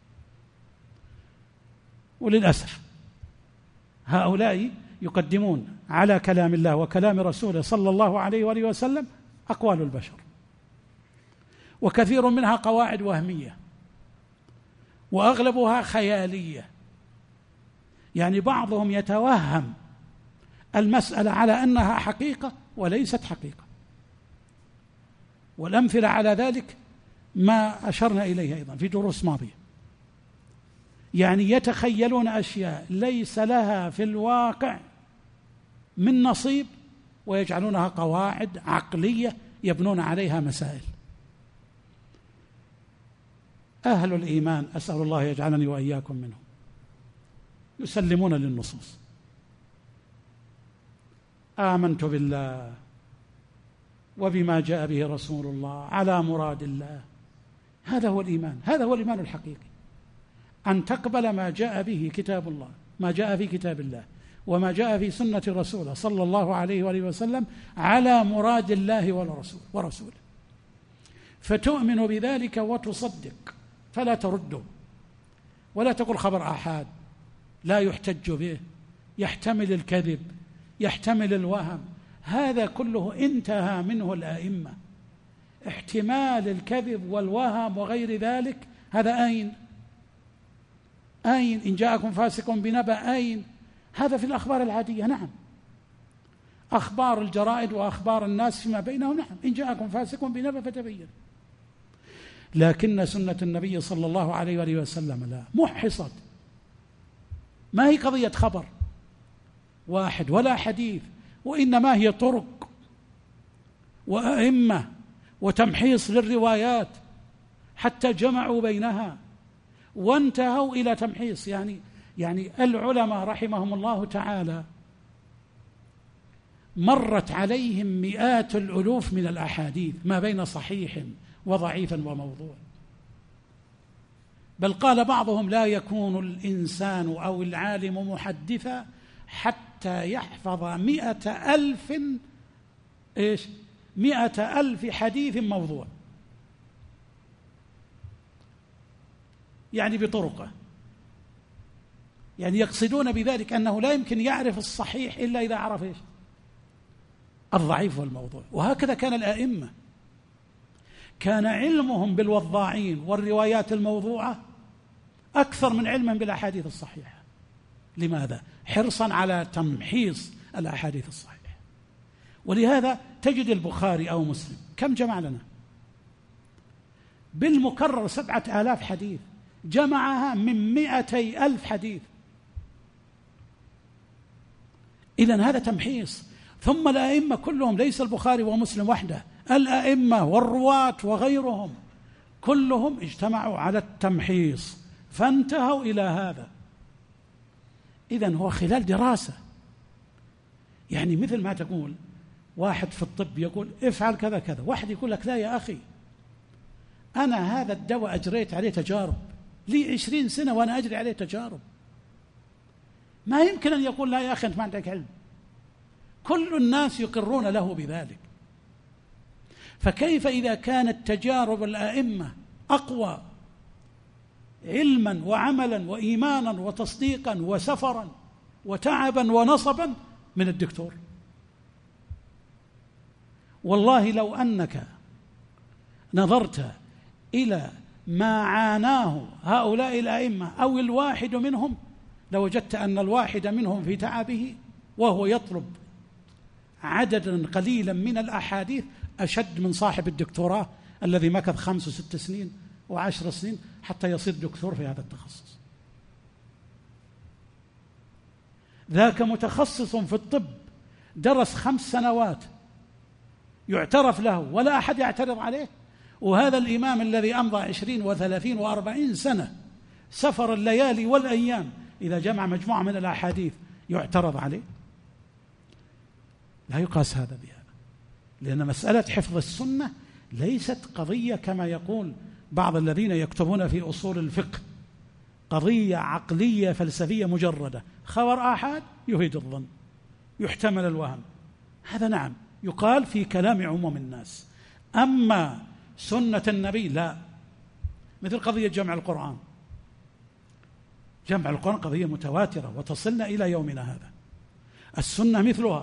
وللأسف هؤلاء يقدمون على كلام الله وكلام رسوله صلى الله عليه وآله وسلم أقوال البشر، وكثير منها قواعد وهمية وأغلبها خيالية. يعني بعضهم يتوهم المسألة على أنها حقيقة وليست حقيقة، والأمثلة على ذلك ما أشرنا إليه أيضا في دروس ماضية. يعني يتخيلون أشياء ليس لها في الواقع من نصيب ويجعلونها قواعد عقلية يبنون عليها مسائل. أهل الإيمان أسأل الله يجعلني وإياكم منهم يسلمون للنصوص. آمنت بالله وبما جاء به رسول الله على مراد الله، هذا هو الإيمان، هذا هو الإيمان الحقيقي، أن تقبل ما جاء به كتاب الله، ما جاء في كتاب الله وما جاء في سنة رسوله صلى الله عليه وآله وسلم على مراد الله ورسوله، فتؤمن بذلك وتصدق، فلا ترده ولا تقول خبر آحاد لا يحتج به، يحتمل الكذب، يحتمل الوهم. هذا كله انتهى منه الأئمة. احتمال الكذب والوهم وغير ذلك هذا أين إن جاءكم فاسق بنبأ أين؟ هذا في الأخبار العادية، نعم، أخبار الجرائد وأخبار الناس فيما بينهم، نعم، إن جاءكم فاسق بنبأ فتبين. لكن سنة النبي صلى الله عليه وآله وسلم لا، محصت، ما هي قضية خبر واحد ولا حديث، وإنما هي طرق وأئمة وتمحيص للروايات حتى جمعوا بينها وانتهوا إلى تمحيص. يعني العلماء رحمهم الله تعالى مرت عليهم مئات الألوف من الأحاديث ما بين صحيح وضعيف وموضوع، بل قال بعضهم لا يكون الإنسان أو العالم محدثا حتى يحفظ 100,000 حديث موضوع، يعني بطرقه. يعني يقصدون بذلك أنه لا يمكن يعرف الصحيح إلا إذا عرف الضعيف والموضوع. وهكذا كان الآئمة، كان علمهم بالوضاعين والروايات الموضوعة أكثر من علمهم بالأحاديث الصحيحة. لماذا؟ حرصا على تمحيص الأحاديث الصحيحة. ولهذا تجد البخاري أو مسلم كم جمع لنا؟ بالمكرر 7,000 حديث، جمعها من 200,000 حديث. إذن هذا تمحيص. ثم الأئمة كلهم، ليس البخاري ومسلم وحده، الأئمة والرواة وغيرهم كلهم اجتمعوا على التمحيص فانتهوا إلى هذا. إذن هو خلال دراسة، يعني مثل ما تقول واحد في الطب يقول افعل كذا كذا، واحد يقول لك لا يا أخي أنا هذا الدواء أجريت عليه تجارب، لي 20 سنة وأنا أجري عليه تجارب. ما يمكن أن يقول لا يا أخي أنت ما عندك علم. كل الناس يقرون له بذلك. فكيف إذا كانت تجارب الأئمة أقوى علما وعملا وإيمانا وتصديقا وسفرا وتعبا ونصبا من الدكتور؟ والله لو أنك نظرت إلى ما عاناه هؤلاء الأئمة أو الواحد منهم لوجدت أن الواحد منهم في تعبه وهو يطلب عددا قليلا من الأحاديث أشد من صاحب الدكتوراه الذي مكث 5 و6 سنين و10 سنين حتى يصير دكتور في هذا التخصص. ذاك متخصص في الطب درس 5 سنوات يعترف له ولا أحد يعترض عليه، وهذا الإمام الذي أمضى 20 و30 و40 سنة سفر الليالي والأيام إذا جمع مجموعة من الأحاديث يعترض عليه. لا يقاس هذا بهذا، لأن مسألة حفظ السنة ليست قضية كما يقول بعض الذين يكتبون في أصول الفقه قضية عقلية فلسفية مجردة، خبر آحاد يهيد الظن يحتمل الوهم، هذا نعم يقال في كلام عموم الناس. أما سنة النبي لا، مثل قضية جمع القرآن. جمع القرآن قضية متواترة وتصلنا إلى يومنا هذا. السنة مثلها.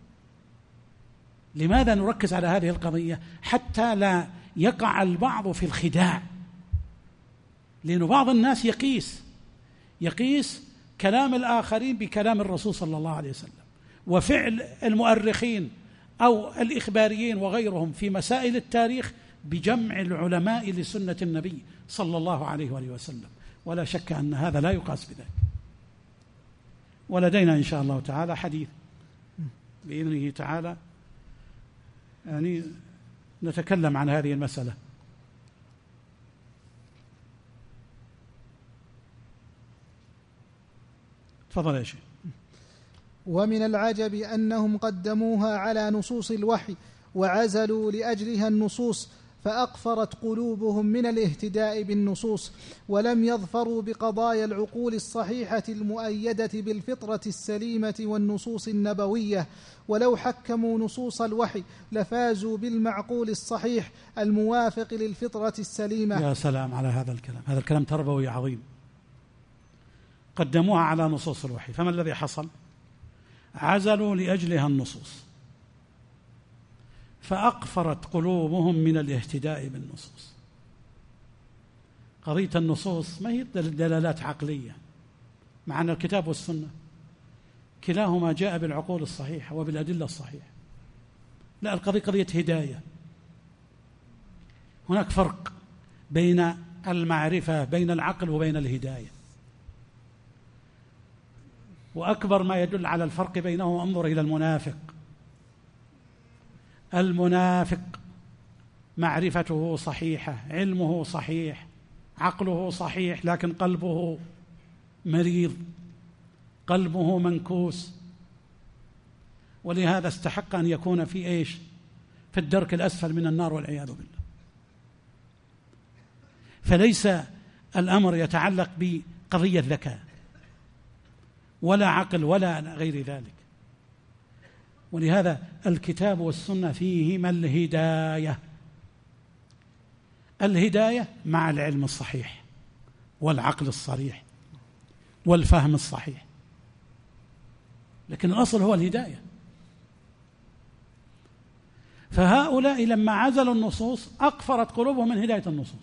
لماذا نركز على هذه القضية؟ حتى لا يقع البعض في الخداع، لأن بعض الناس يقيس كلام الآخرين بكلام الرسول صلى الله عليه وسلم، وفعل المؤرخين أو الإخباريين وغيرهم في مسائل التاريخ بجمع العلماء لسنة النبي صلى الله عليه وآله وسلم. ولا شك أن هذا لا يقاس بذلك. ولدينا إن شاء الله تعالى حديث بإذنه تعالى يعني نتكلم عن هذه المسألة. تفضل يا شيخ. ومن العجب أنهم قدموها على نصوص الوحي وعزلوا لأجلها النصوص، فأقفرت قلوبهم من الاهتداء بالنصوص، ولم يظفروا بقضايا العقول الصحيحة المؤيدة بالفطرة السليمة والنصوص النبوية. ولو حكموا نصوص الوحي لفازوا بالمعقول الصحيح الموافق للفطرة السليمة. يا سلام على هذا الكلام، هذا الكلام تربوي عظيم. قدموها على نصوص الوحي، فما الذي حصل؟ عزلوا لأجلها النصوص فأقفرت قلوبهم من الاهتداء بالنصوص. قضية النصوص ما هي دلالات عقلية، مع أن الكتاب والسنة كلاهما جاء بالعقول الصحيحة وبالأدلة الصحيحة. لا، القضية قضية هداية. هناك فرق بين المعرفة، بين العقل وبين الهداية، وأكبر ما يدل على الفرق بينهما انظر إلى المنافق. المنافق معرفته صحيحة، علمه صحيح، عقله صحيح، لكن قلبه مريض، قلبه منكوس، ولهذا استحق أن يكون في إيش؟ في الدرك الأسفل من النار والعياذ بالله. فليس الأمر يتعلق بقضية ذكاء ولا عقل ولا غير ذلك. ولهذا الكتاب والسنة فيهما الهداية. الهداية مع العلم الصحيح والعقل الصريح والفهم الصحيح، لكن الأصل هو الهداية. فهؤلاء لما عزلوا النصوص أقفرت قلوبهم من هداية النصوص.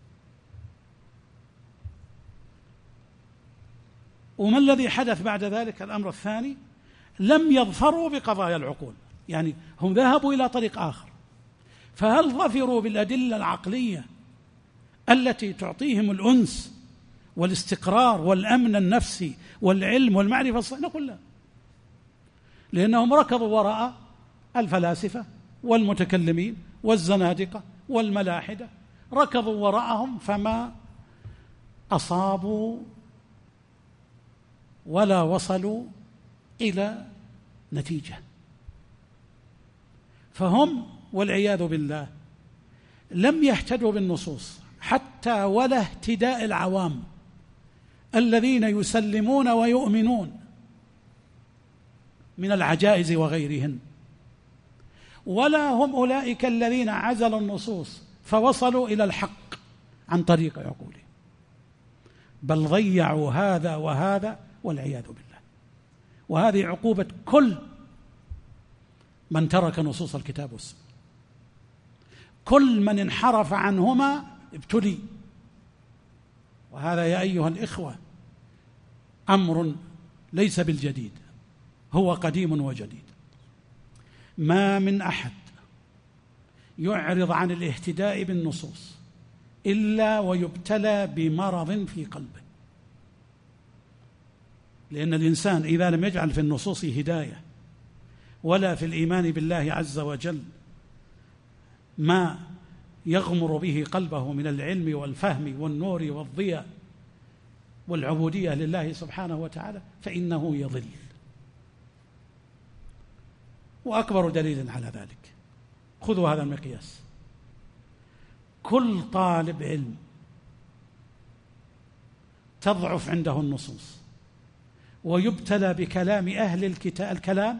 وما الذي حدث بعد ذلك؟ الأمر الثاني، لم يظفروا بقضايا العقول، يعني هم ذهبوا إلى طريق آخر. فهل ظفروا بالأدلة العقلية التي تعطيهم الأنس والاستقرار والأمن النفسي والعلم والمعرفة الصحيحة؟ نقول لا، لأنهم ركضوا وراء الفلاسفة والمتكلمين والزنادقة والملاحدة، ركضوا وراءهم فما أصابوا ولا وصلوا إلى نتيجة. فهم والعياذ بالله لم يهتدوا بالنصوص حتى ولا اهتداء العوام الذين يسلمون ويؤمنون من العجائز وغيرهن، ولا هم أولئك الذين عزلوا النصوص فوصلوا إلى الحق عن طريق عقولهم، بل ضيعوا هذا وهذا والعياذ بالله. وهذه عقوبة كل من ترك نصوص الكتاب والسنة، كل من انحرف عنهما ابتلي. وهذا يا أيها الإخوة أمر ليس بالجديد، هو قديم وجديد. ما من أحد يعرض عن الاهتداء بالنصوص إلا ويبتلى بمرض في قلبه، لأن الإنسان إذا لم يجعل في النصوص هداية ولا في الإيمان بالله عز وجل ما يغمر به قلبه من العلم والفهم والنور والضياء والعبودية لله سبحانه وتعالى، فإنه يضل. وأكبر دليل على ذلك، خذوا هذا المقياس: كل طالب علم تضعف عنده النصوص ويبتلى بكلام أهل الكلام،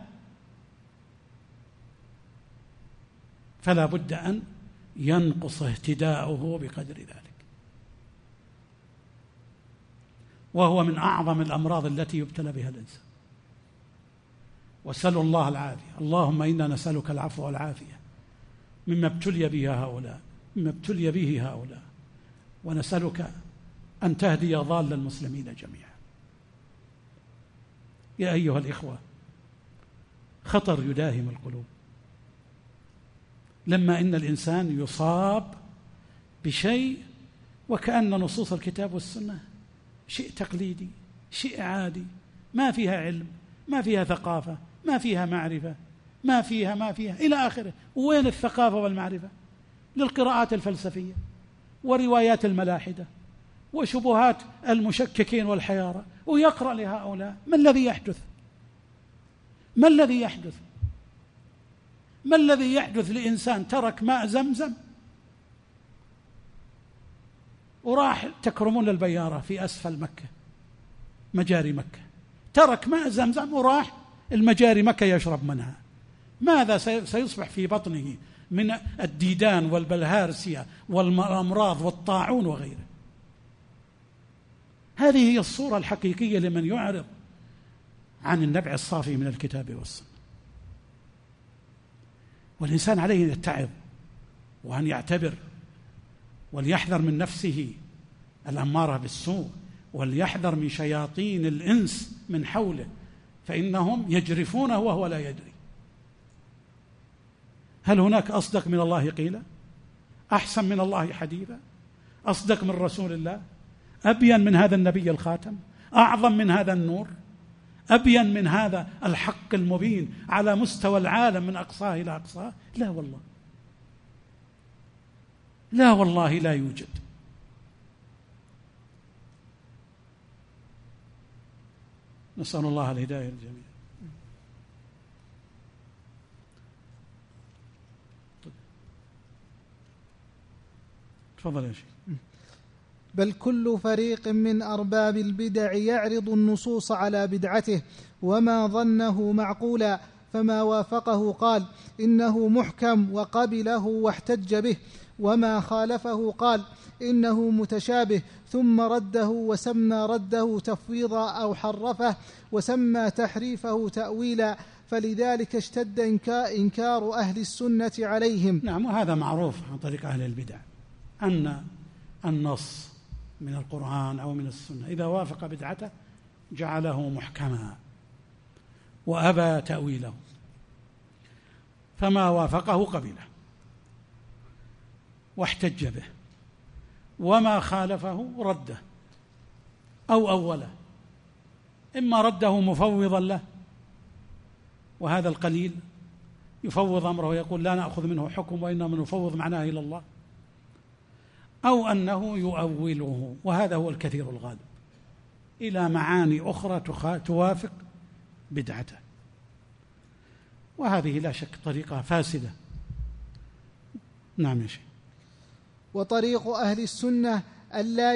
فلا بد أن ينقص اهتداؤه بقدر ذلك. وهو من أعظم الأمراض التي يبتلى بها الإنسان. وسلوا الله العافية. اللهم إنا نسألك العفو والعافية مما ابتلي به هؤلاء، ونسألك أن تهدي ضال المسلمين جميعا. يا أيها الإخوة، خطر يداهم القلوب لما إن الإنسان يصاب بشيء وكأن نصوص الكتاب والسنة شيء تقليدي، شيء عادي، ما فيها علم، ما فيها ثقافة، ما فيها معرفة، ما فيها إلى آخره. وين الثقافة والمعرفة؟ للقراءات الفلسفية وروايات الملاحدة وشبهات المشككين والحيارى. ويقرأ لهؤلاء. ما الذي يحدث؟ ما الذي يحدث لإنسان ترك ماء زمزم وراح تكرمون البيارة في أسفل مكة، مجاري مكة، ترك ماء زمزم وراح المجاري مكة يشرب منها. ماذا سيصبح في بطنه من الديدان والبلهارسيا والأمراض والطاعون وغيره؟ هذه هي الصورة الحقيقية لمن يعرض عن النبع الصافي من الكتاب والسنة. والإنسان عليه أن يتعظ وأن يعتبر، وليحذر من نفسه الأمارة بالسوء، وليحذر من شياطين الإنس من حوله، فإنهم يجرفونه وهو لا يدري. هل هناك أصدق من الله قيلا؟ أحسن من الله حديثا؟ أصدق من رسول الله؟ أبين من هذا النبي الخاتم؟ أعظم من هذا النور؟ أبين من هذا الحق المبين على مستوى العالم من أقصاه إلى أقصاه؟ لا والله، لا والله، لا يوجد. نسأل الله الهداية للجميع. تفضل يا شيخ. بل كل فريق من أرباب البدع يعرض النصوص على بدعته وما ظنه معقولا، فما وافقه قال إنه محكم وقبله واحتج به، وما خالفه قال إنه متشابه، ثم رده وسمى رده تفويضا أو حرفه وسمى تحريفه تأويلا. فلذلك اشتد إنكار أهل السنة عليهم. نعم، وهذا معروف عن طريق أهل البدع أن النص من القرآن أو من السنة إذا وافق بدعته جعله محكما وأبى تأويله، فما وافقه قبله واحتج به، وما خالفه رده أو أوله، إما رده مفوضا له، وهذا القليل يفوض أمره ويقول لا نأخذ منه حكم وإنما نفوض معناه إلى الله، أو أنه يؤوله، وهذا هو الكثير الغالب، إلى معاني أخرى توافق بدعته، وهذه لا شك طريقة فاسدة. نعم يا شيخ. وطريق أهل السنة ألا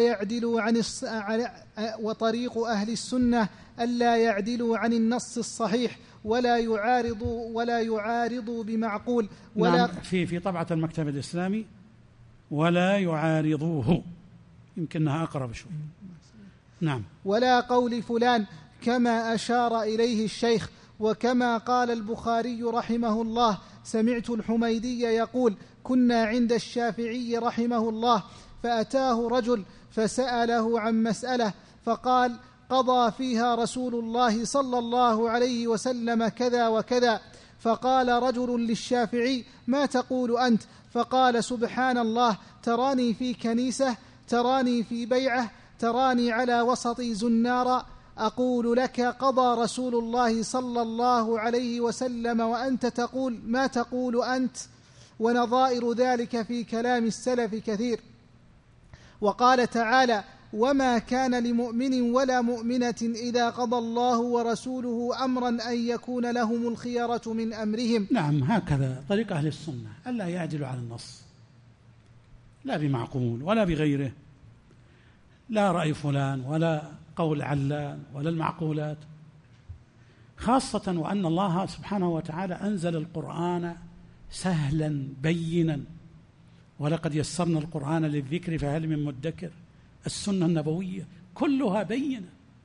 يعدلوا عن النص الصحيح ولا يعارضوا بمعقول ولا نعم، في طبعة المكتب الإسلامي ولا يعارضوه، يمكنها أقرب شوي. نعم. ولا قول فلان كما أشار إليه الشيخ. وكما قال البخاري رحمه الله: سمعت الحميدي يقول: كنا عند الشافعي رحمه الله فأتاه رجل فسأله عن مسألة فقال: قضى فيها رسول الله صلى الله عليه وسلم كذا وكذا. فقال رجل للشافعي: ما تقول أنت؟ فقال: سبحان الله، تراني في كنيسة، تراني في بيعة، تراني على وسط زنارا، أقول لك قضى رسول الله صلى الله عليه وسلم وأنت تقول ما تقول أنت. ونظائر ذلك في كلام السلف كثير. وقال تعالى: وما كان لمؤمن ولا مؤمنة إذا قضى الله ورسوله أمرا أن يكون لهم الخيرة من أمرهم. نعم، هكذا طريق أهل السنة، ألا يعدلوا على النص، لا بمعقول ولا بغيره، لا رأي فلان ولا قول علان ولا المعقولات، خاصة وأن الله سبحانه وتعالى أنزل القرآن سهلا بينا، ولقد يسرنا القرآن للذكر فهل من مدكر. السنة النبوية كلها بينة،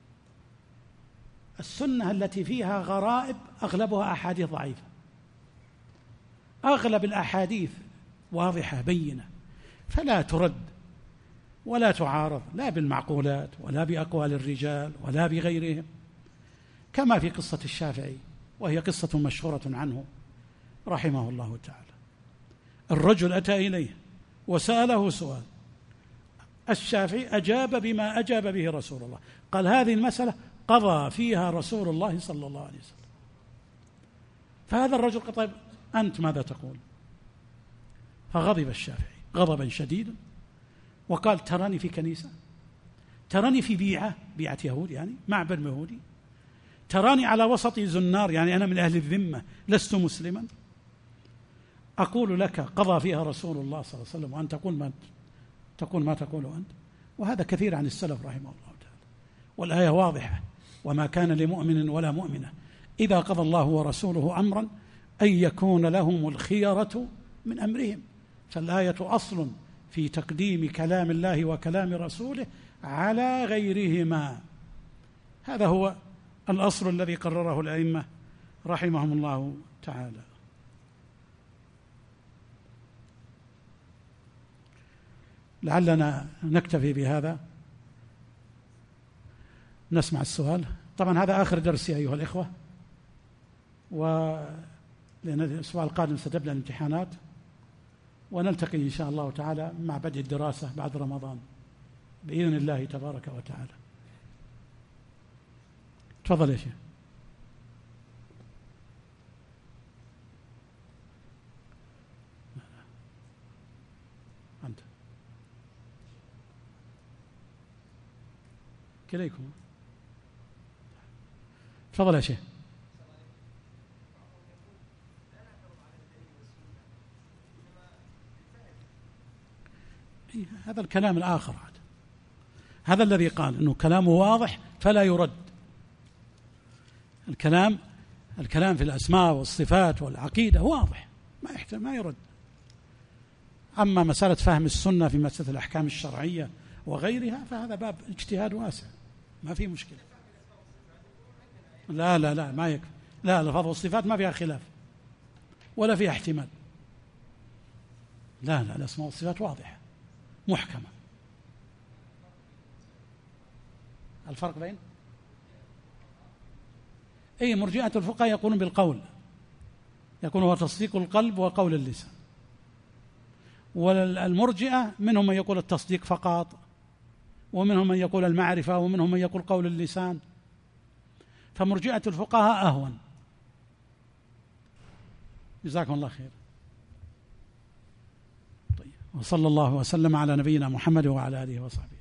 السنة التي فيها غرائب أغلبها أحاديث ضعيفة، أغلب الأحاديث واضحة بينة، فلا ترد ولا تعارض لا بالمعقولات ولا بأقوال الرجال ولا بغيرهم، كما في قصة الشافعي، وهي قصة مشهورة عنه رحمه الله تعالى. الرجل أتى إليه وسأله سؤال، الشافعي أجاب بما أجاب به رسول الله، قال: هذه المسألة قضى فيها رسول الله صلى الله عليه وسلم. فهذا الرجل قال: طيب أنت ماذا تقول؟ فغضب الشافعي غضبا شديدا وقال: تراني في كنيسة، تراني في بيعة يهود، يعني معبد يهودي، تراني على وسط زنار، يعني أنا من أهل الذمة لست مسلما، أقول لك قضى فيها رسول الله صلى الله عليه وسلم وأنت تقول ما تقول أنت. وهذا كثير عن السلف رحمه الله تعالى، والآية واضحة: وما كان لمؤمن ولا مؤمنة إذا قضى الله ورسوله أمرا أن يكون لهم الخيرة من أمرهم. فالآية أصل في تقديم كلام الله وكلام رسوله على غيرهما، هذا هو الأصل الذي قرره الأئمة رحمهم الله تعالى. لعلنا نكتفي بهذا، نسمع السؤال. طبعا هذا آخر درس أيها الإخوة، لأن الأسبوع القادم ستبدأ الامتحانات، ونلتقي إن شاء الله تعالى مع بدء الدراسة بعد رمضان بإذن الله تبارك وتعالى. تفضل يا شيخ. أنت كليكم. تفضل يا شيخ. هذا الكلام الآخر، هذا الذي قال أنه كلامه واضح فلا يرد. الكلام في الأسماء والصفات والعقيدة واضح ما يرد. أما مسألة فهم السنة في مسألة الأحكام الشرعية وغيرها فهذا باب اجتهاد واسع، ما في مشكلة. لا ما يكفي. لا، الألفاظ والصفات ما فيها خلاف ولا فيها احتمال. لا الأسماء والصفات واضحة محكمة. الفرق بين مرجئة الفقهاء يقولون بالقول، يكون هو تصديق القلب وقول اللسان، والمرجئة منهم من يقول التصديق فقط، ومنهم من يقول المعرفة، ومنهم من يقول قول اللسان. فمرجئة الفقهاء أهون. جزاكم الله خير. طيب، وصلى الله وسلم على نبينا محمد وعلى آله وصحبه.